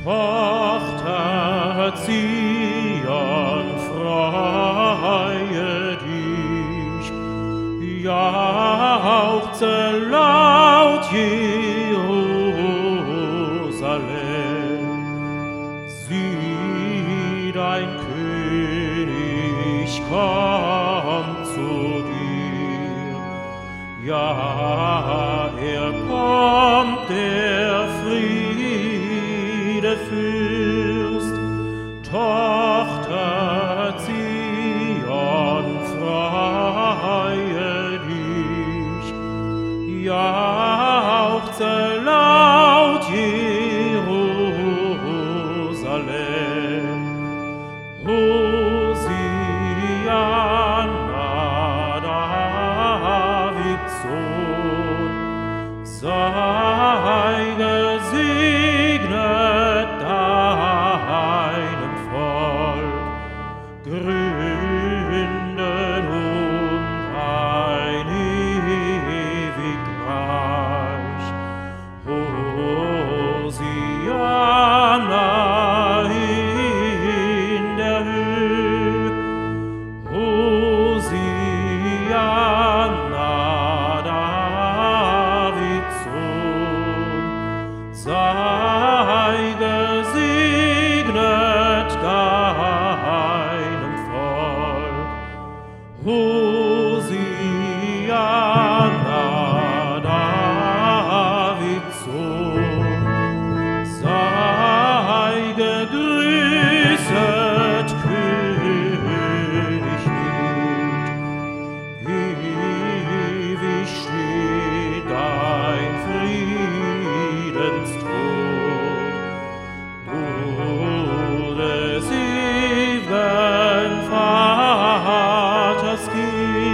Tochter Zion, freue dich, jauchze laut Jerusalem. Sieh, dein König kommt zu dir. Ja, kommt, der Friedefürst. Tochter Zion, freue dich, jauchze laut Jerusalem. Hosianna, Davids Sohn, sei gesegnet deinem Volk, gründen ein ewig Reich. Hosianna in der Höhe, Hosianna, Davids Sohn, sei gesegnet deinem Volk. Hosianna, Davids Sohn, sei gegrüßet, König mild. Ewig steht dein Friedensthron, du des ewigen Vaters Kind.